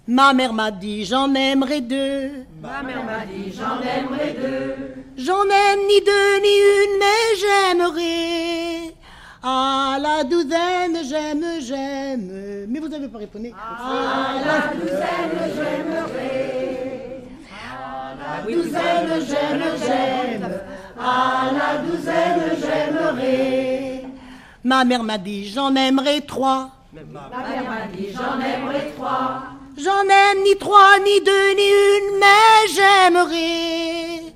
Ma mère m'a dit j'en aimerais deux. Ma mère m'a dit j'en aimerais deux. J'en aime ni deux ni une, mais j'aimerais. À la douzaine, j'aime. Mais vous n'avez pas répondu. À la douzaine, j'aimerais. À la douzaine, j'aime. À la douzaine, j'aimerais. Ma mère m'a dit j'en aimerais trois. Ma mère m'a dit j'en aimerais trois. J'en aime ni trois, ni deux, ni une, mais j'aimerais.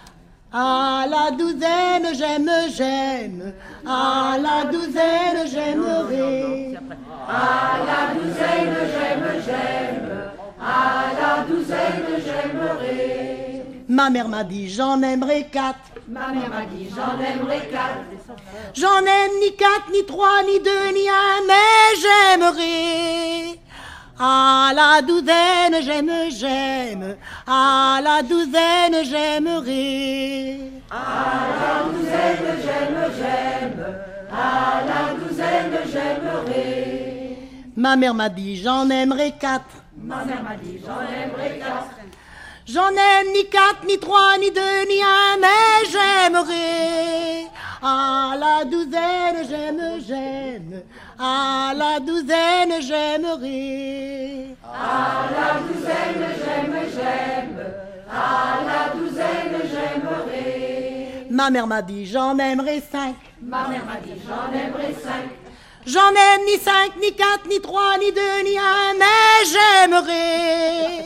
À la douzaine, j'aime. À la douzaine, j'aimerais. À la douzaine, j'aime. À la douzaine, j'aimerais. Ma mère m'a dit j'en aimerais quatre. Ma mère m'a dit j'en aimerais quatre. J'en aime ni quatre, ni trois, ni deux, ni un, mais j'aimerais. À la douzaine, j'aime. À la douzaine, j'aimerais. À la douzaine, j'aime. À la douzaine, j'aimerais. Ma mère m'a dit j'en aimerais quatre. Ma mère m'a dit j'en aimerais quatre. J'en aime ni quatre, ni trois, ni deux, ni un, mais j'aimerais. À la douzaine, j'aime. À la douzaine, j'aimerais. À la douzaine, j'aime. À la douzaine, j'aimerais. Ma mère m'a dit j'en aimerais cinq. Ma mère m'a dit j'en aimerais cinq. J'en aime ni cinq, ni quatre, ni trois, ni deux, ni un, mais j'aimerais.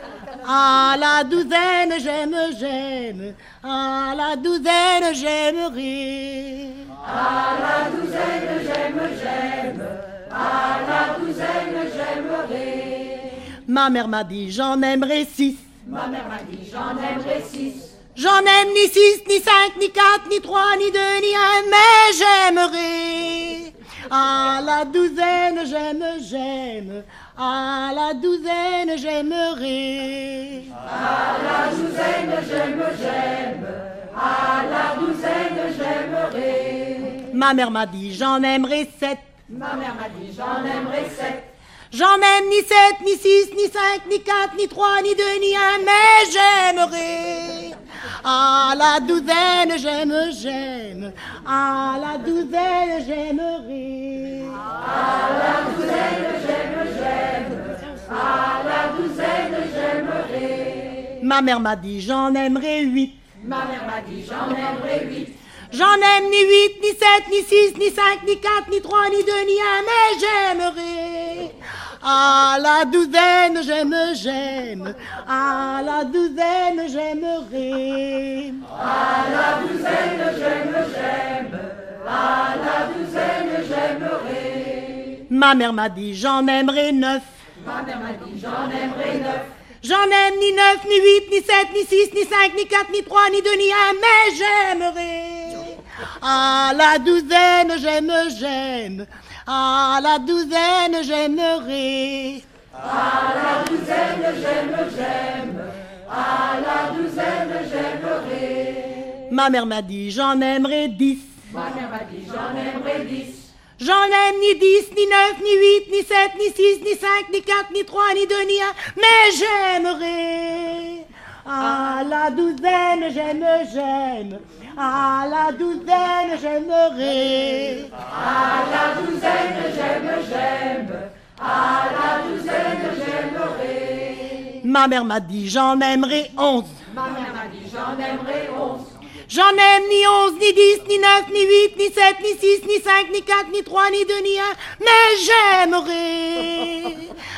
À la douzaine, j'aime. À la douzaine, j'aimerais. À la douzaine, j'aime. À la douzaine, j'aimerais. Ma mère m'a dit j'en aimerais six. Ma mère m'a dit j'en aimerais six. J'en aime ni six, ni cinq, ni quatre, ni trois, ni deux, ni un, mais j'aimerais. À la douzaine, j'aime. À la douzaine, j'aimerais. À la douzaine, j'aime. À la douzaine, j'aimerais. Ma mère m'a dit j'en aimerais sept. Ma mère m'a dit j'en aimerais sept. J'en aime ni sept, ni six, ni cinq, ni quatre, ni trois, ni deux, ni un, mais j'aimerais. À la douzaine, j'aime. À la douzaine, j'aimerais. À la douzaine, j'aime. À la douzaine, j'aimerais. Ma mère m'a dit j'en aimerais huit. Ma mère m'a dit j'en aimerais huit. J'en aime ni huit, ni sept, ni six, ni cinq, ni quatre, ni trois, ni deux, ni un, mais j'aimerais. À la douzaine, j'aime. À la douzaine, j'aimerais. À la douzaine, j'aime. À la douzaine, j'aimerais. Ma mère m'a dit j'en aimerais neuf. Ma mère m'a dit j'en aimerais neuf. J'en aime ni neuf, ni huit, ni sept, ni six, ni cinq, ni quatre, ni trois, ni deux, ni un, mais j'aimerais. À la douzaine, j'aime. À la douzaine, j'aimerais. À la douzaine, j'aime. À la douzaine, j'aimerais. Ma mère m'a dit j'en aimerais dix. Ma mère m'a dit j'en aimerais dix. J'en aime ni dix, ni neuf, ni huit, ni sept, ni six, ni cinq, ni quatre, ni trois, ni deux, ni un, mais j'aimerais. À la douzaine, j'aime. À la douzaine, j'aimerais. À la douzaine, j'aime. À la douzaine, j'aimerais. Ma mère m'a dit j'en aimerais onze. Ma mère m'a dit j'en aimerais onze. J'en aime ni onze, ni dix, ni neuf, ni huit, ni sept, ni six, ni cinq, ni quatre, ni trois, ni deux, ni un, mais j'aimerais.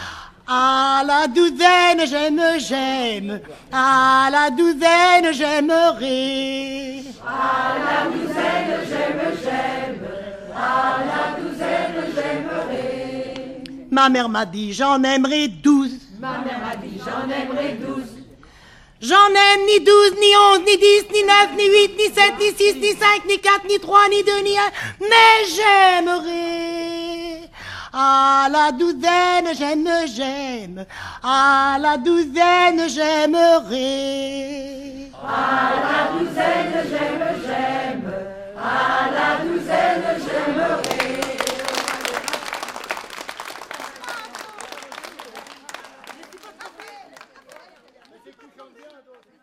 À la douzaine, j'aime. À la douzaine, j'aimerais. À la douzaine, j'aime. À la douzaine, j'aimerais. Ma mère m'a dit j'en aimerais douze. Ma mère m'a dit j'en aimerais douze. J'en aime ni douze, ni onze, ni dix, ni neuf, ni huit, ni sept, ni six, ni cinq, ni quatre, ni trois, ni deux, ni un, mais j'aimerais. À la douzaine, j'aime. À la douzaine, j'aimerais. À la douzaine, j'aime. À la douzaine, j'aimerais. chante bien, toi aussi.